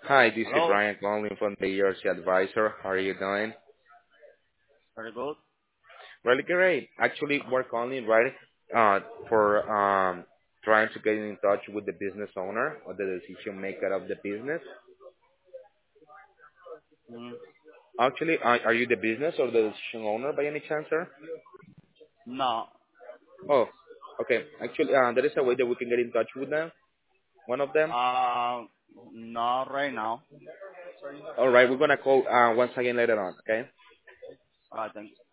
Hi, this is Hello. Ryan calling from the ERC Advisor. How are you doing? Very good. Really great. Actually, we're calling right for trying to get in touch with the business owner or the decision maker of the business. Mm, Actually, are you the business or the decision owner by any chance, sir? no. Oh, okay. Actually, there is a way that we can get in touch with them. One of them. Uh, not right now. All right, we're gonna call once again later on. Okay. Thank